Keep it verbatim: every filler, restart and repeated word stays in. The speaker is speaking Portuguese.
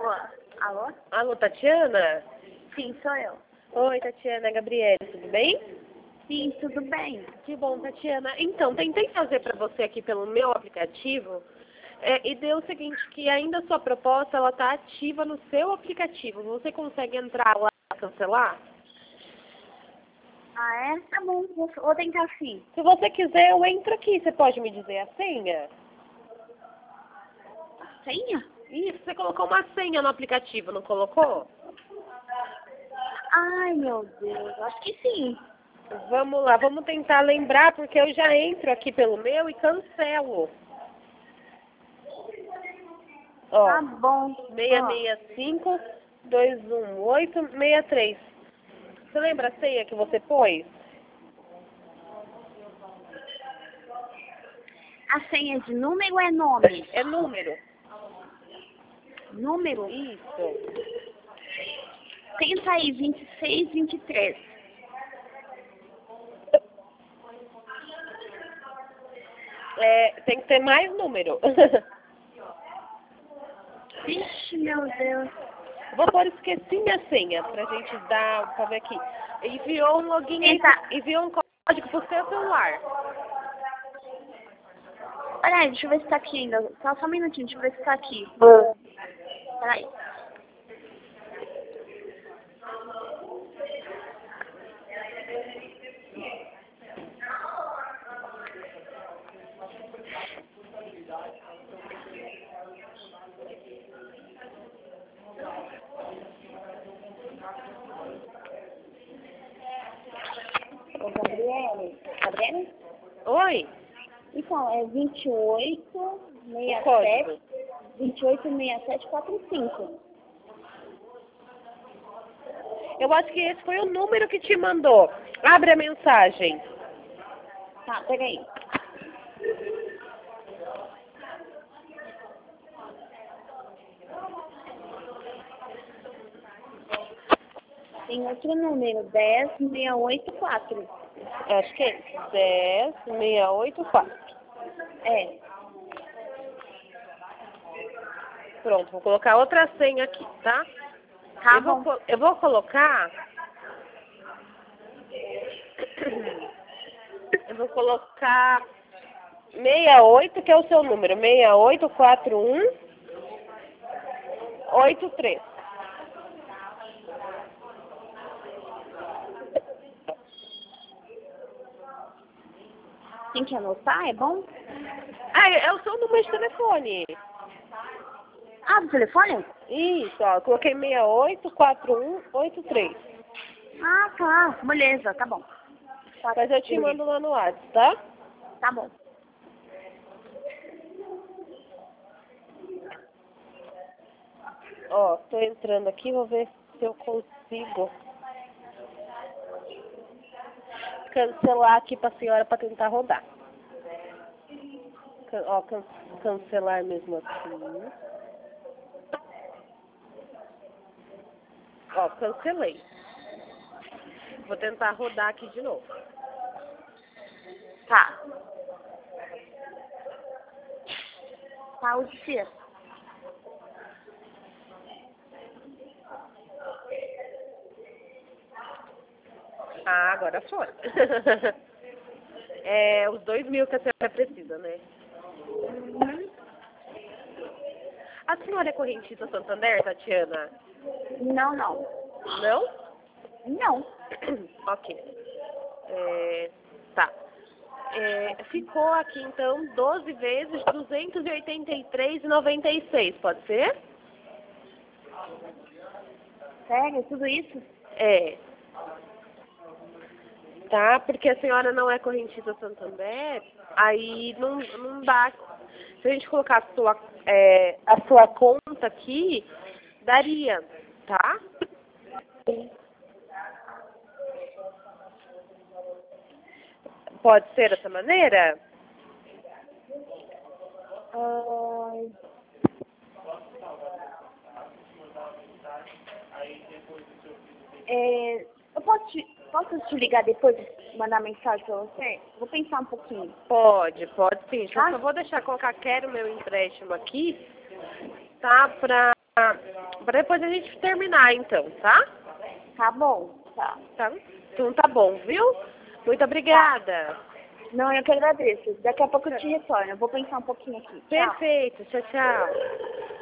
Alô? Alô? Alô, Tatiana? Sim, sou eu. Oi, Tatiana, Gabriele, tudo bem? Sim, tudo bem. Que bom, Tatiana. Então, tentei fazer para você aqui pelo meu aplicativo é, e deu o seguinte, que ainda a sua proposta ela está ativa no seu aplicativo. Você consegue entrar lá e cancelar? Ah, é? Tá bom, vou, vou tentar sim. Se você quiser, eu entro aqui. Você pode me dizer a senha? Senha? Isso, você colocou uma senha no aplicativo, não colocou? Ai, meu Deus, acho que sim. Vamos lá, vamos tentar lembrar, porque eu já entro aqui pelo meu e cancelo. Ó, Tá bom. seis Ó, seis cinco, dois um oito, seis três. Você lembra a senha que você pôs? a senha é de número ou é nome? É número. Número? Isso. Tenta aí, vinte e seis, vinte e três. É, tem que ter mais número. Vixe, meu Deus. Vou pôr esqueci minha senha pra gente dar, pra ver aqui. Enviou um login, aí, Tenta. enviou um código pro seu celular. Peraí, deixa eu ver se tá aqui ainda. Só, só um minutinho, deixa eu ver se tá aqui. Peraí. Ô, Gabriele. Gabriele? Oi? Então, é vinte e oito, O sessenta e código. sete, vinte e oito, sessenta e sete, quarenta e cinco. Eu acho que esse foi o número que te mandou. Abre a mensagem. Tá, peraí. Tem outro número, dez, sessenta e oito, quatro. Acho que é esse. dez, seis oito quatro. É, Pronto, vou colocar outra senha aqui, tá? tá eu, vou, bom. co- eu vou colocar... Eu vou colocar sessenta e oito, que é o seu número. seis oito quatro um oito três. Tem que anotar, é bom? Ah, é é o seu número de telefone. Ah, do telefone? Isso, ó. Eu coloquei seis oito quatro um oito três. Ah, tá. Beleza, tá bom. Tá, Mas eu te beleza. mando lá no WhatsApp, tá? Tá bom. Ó, tô entrando aqui, vou ver se eu consigo cancelar aqui pra senhora pra tentar rodar. Can- Ó, can- cancelar mesmo aqui. Ó, cancelei. Vou tentar rodar aqui de novo. Tá. Tá, o dia. Ah, agora foi. É os dois mil que a senhora precisa, né? Uhum. A senhora é correntista Santander, Tatiana? Não, não. Não? Não. Ok. É, tá. É, ficou aqui, então, doze vezes duzentos e oitenta e três e noventa e seis, pode ser? Sério, tudo isso? É. Tá, porque a senhora não é correntista Santander, aí não, não dá. Se a gente colocar a sua, é, a sua conta aqui, daria, tá? Pode ser dessa maneira? Ai, é, eu posso te, posso te ligar depois e mandar mensagem pra você? Vou pensar um pouquinho. Pode, pode sim. Eu Tá? só vou deixar colocar quero meu empréstimo aqui, tá? Pra para depois a gente terminar então, tá? Tá bom, tá. Tá? Então tá bom, viu? Muito obrigada. Não, eu que agradeço. Daqui a pouco eu te retorno. Eu vou pensar um pouquinho aqui. Tchau. Perfeito, tchau, tchau.